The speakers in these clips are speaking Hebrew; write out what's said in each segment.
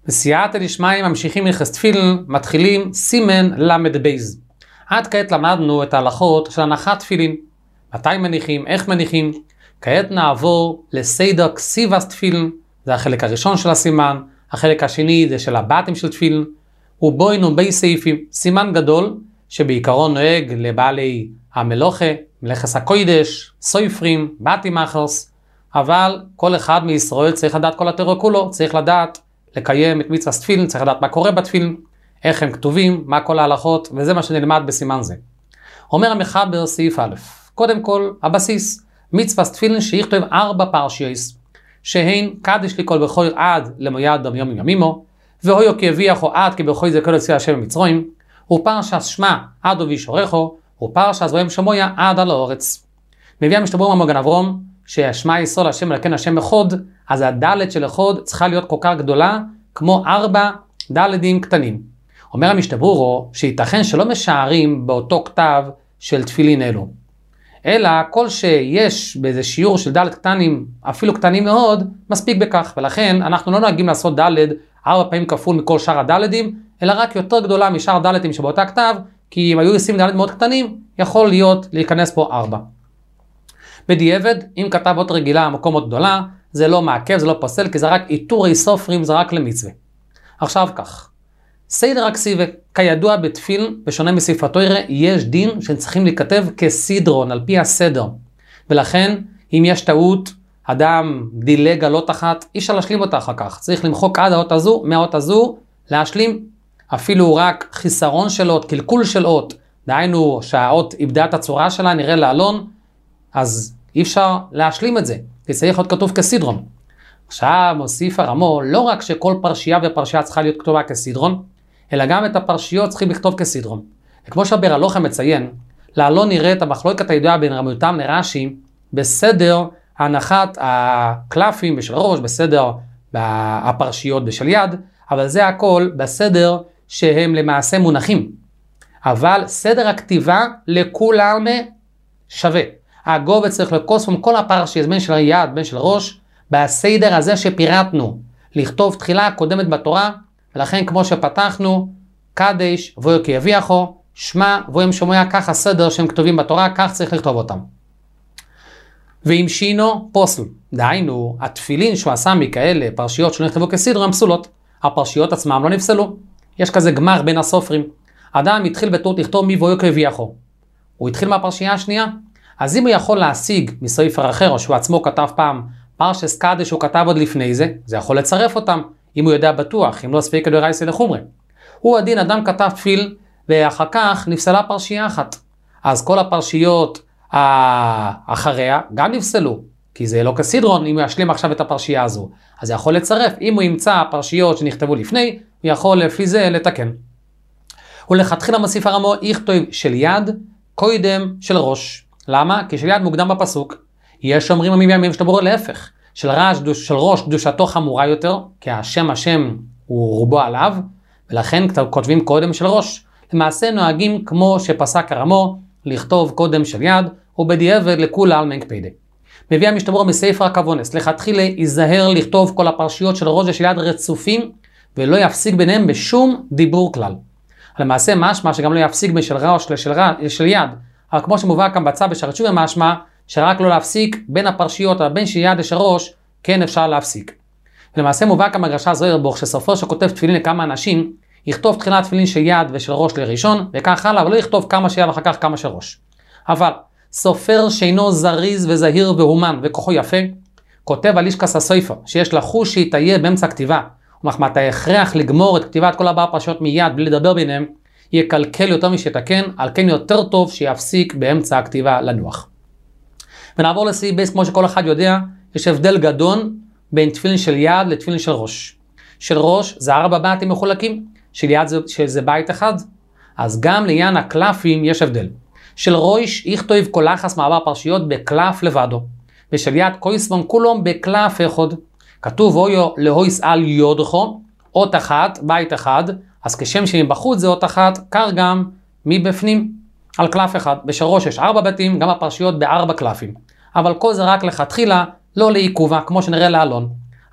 בסייעתא דשמיא ממשיכים מלכות תפילין, מתחילים סימן למד בייז. עד כעת למדנו את ההלכות של הנחת תפילין. מתי מניחים, איך מניחים. כעת נעבור לסדר כסיבס תפילין, זה החלק הראשון של הסימן. החלק השני זה של הבתים של תפילין. ובוינו בי סעיפים, סימן גדול שבעיקרון נוהג לבעלי המלוכה, מלאכת הקודש, סופרים, בתים אחרס. אבל כל אחד מישראל צריך לדעת כל התורה כולו, צריך לדעת לקיים את מצוות תפילין, צריך לדעת מה קורה בתפילין, איך הם כתובים, מה כל ההלכות, וזה מה שנלמד בסימן זה. אומר המחבר סעיף א', קודם כל הבסיס, מצוות תפילין שיכתוב 4 פרשיות, שהן קדש לי כל בכל עד למויד דם יום ימימו, והויו כי הביאו עד כי בכל זה כל יוצא השם ממצרים, ופרשת שמע עד ובישורכו, ופרשת זוהם שמויה עד על האורץ. מביא המשתברור מהמגן אברום, ששמע ישראל השם אלוקינו השם אחד, אז הדלת של אחד צריכה להיות כל כך גדולה, כמו 4 דלתים קטנים. אומר המשתברור שייתכן שלא משערים באותו כתב של תפילין אלו. אלא כל שיש באיזה שיעור של דלת קטנים, אפילו קטנים מאוד, מספיק בכך. ולכן אנחנו לא נוהגים לעשות דלת 4 פעמים כפול מכל שאר הדלתים, אלא רק יותר גדולה משאר הדלתים שבאותה כתב, כי אם היו 20 דלת מאוד קטנים, יכול להיות להיכנס פה 4. בדיעבד, אם כתב אות רגילה מקום אות גדולה, זה לא מעכב, זה לא פוסל, כי זה רק איתורי סופרים, זה רק למצווה. עכשיו כך, סדר הכסיבה, כידוע בתפילין, בשונה מספר תורה, יש דין שצריכים להיכתב כסדרון, על פי הסדר. ולכן, אם יש טעות, אדם דילג על אות אחת, אי אפשר להשלים אותה אחר כך. צריך למחוק עד האות הזו, מהאות הזו, להשלים. אפילו רק חיסרון של אות, קלקול של אות, דהיינו שהאות איבדה את הצורה שלה, נראה לעלון, אז אי אפשר להשלים את זה, כי צריך להיות כתוב כסדרון. עכשיו מוסיף הרמו, לא רק שכל פרשייה ופרשייה צריכה להיות כתובה כסדרון, אלא גם את הפרשיות צריכים לכתוב כסדרון. וכמו שבר הלוחה מציין, לעלון נראה את המחלוקת הידועה בין רמיותם לרש"י, בסדר הנחת הקלפים בשל ראש, בסדר הפרשיות בשל יד, אבל זה הכל בסדר שהם למעשה מונחים. אבל סדר הכתיבה לכולם שווה. הגובה צריך לקוס מכל הפרשיות, בין של יד, בין של ראש, בסדר הזה שפירטנו, לכתוב תחילה קודמת בתורה, ולכן כמו שפתחנו, קדש ויהי כי הביאו, שמע ויהי שמוע, כך הסדר שהם כתובים בתורה, כך צריך לכתוב אותם. ואם שינו פוסל, דהיינו, התפילין שהוא עשה מכאלה פרשיות שלא נכתבו כסדרון הם פסולות, הפרשיות עצמם לא נפסלו. יש כזה גמר בין הסופרים, אדם התחיל בטעות לכתוב מי ויהי כי הביאו, הוא התחיל מהפרשייה השנייה, אז אם הוא יכול להשיג מספר אחר, או שהוא עצמו כתב פעם, פרשס קדש הוא כתב עוד לפני זה, זה יכול לצרף אותם, אם הוא יודע בטוח, אם לא ספק דאורייתא לחומרי. הוא הדין, אדם כתב תפיל, ואחר כך נפסלה פרשייה אחת. אז כל הפרשיות אחריה גם נפסלו, כי זה לא כסדרון, אם הוא ישלים עכשיו את הפרשייה הזו. אז יכול לצרף, אם הוא ימצא פרשיות שנכתבו לפני, הוא יכול לפי זה לתקן. ולכתחילה מוסיף הרמו, יכתוב של יד, קודם של ראש. למה? כי של יד מוקדם בפסוק. יש אומרים המביאים שתבורו להפך. של ראש קדושתו חמורה יותר, כי השם הוא רובו עליו, ולכן כותבים קודם של ראש. למעשה נוהגים כמו שפסק הרמו, לכתוב קודם של יד, ובדיעבד לכולה על מנקפדה. מביא המשתברור מספר הכוונס, לכתחילה ייזהר לכתוב כל הפרשיות של ראש ושל יד רצופים, ולא יפסיק ביניהם בשום דיבור כלל. למעשה משמע שגם לא יפסיק בין של ראש לשל יד, אבל כמו שמובא כאן בצו בשערי תשובה משמע, שרק לא להפסיק בין הפרשיות, אבל בין של יד לשל ראש, כן אפשר להפסיק. ולמעשה מובא כאן בגרשה זוהרבוך, שסופר שכותב תפילין לכמה אנשים, יכתוב תחילת תפילין של יד ושל ראש לראשון, וכך הלאה, אבל לא יכתוב כמה של יד ואחר כך כמה של ראש. אבל סופר שאינו זריז וזהיר והומן וכוחו יפה, כותב על אישקס הסופר, שיש לחוש שיתהיה באמצע כתיבה, ומחמת ההכרח לגמור את כתיבת כל 4 פרשיות מיד בלי לדבר ביניהם, יקלקל יותר משתקן, על כן יותר טוב שיפסיק באמצע הכתיבה לנוח. ונעבור לסעיף בייס, כמו שכל אחד יודע, יש הבדל גדול בין תפילין של יד לתפילין של ראש. של ראש זה 4 בתים מחולקים, של יד זה בית אחד, אז גם לעניין הקלפים יש הבדל. של ראש יכתוב כל אחס מעבר פרשיות בקלף לבדו, ושל יד קויסבון כולם בקלף אחד. כתוב אויו להויס על יודכו, אות אחת, בית אחד, אז כשם שמבחוץ זה אות אחת, קר גם מבפנים על קלף אחד. בשל ראש יש 4 בתים, גם הפרשיות ב4 קלפים. אבל כל זה רק לכתחילה, לא לעיכובה, כמו שנראה לעלון.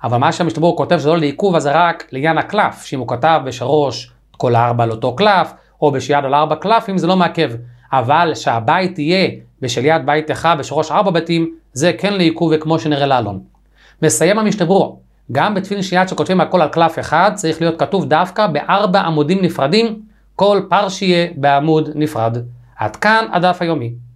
אבל מה שהמשתברור כותב שזה לא לעיכוב, אז זה רק לעניין הקלף, שאם הוא כתב בשרוש כל 4 על אותו קלף, או בשיד על 4 קלפים, זה לא מעכב. אבל שהבית יהיה בשליית בית אחד בשרוש 4 בתים, זה כן לעיכוב וכמו שנראה לעלון. מסיים המשתברור, גם בתפילין שיד שכותבים הכל על קלף אחד, צריך להיות כתוב דווקא ב4 עמודים נפרדים, כל פרשייה בעמוד נפרד. עד כאן הדף היומי.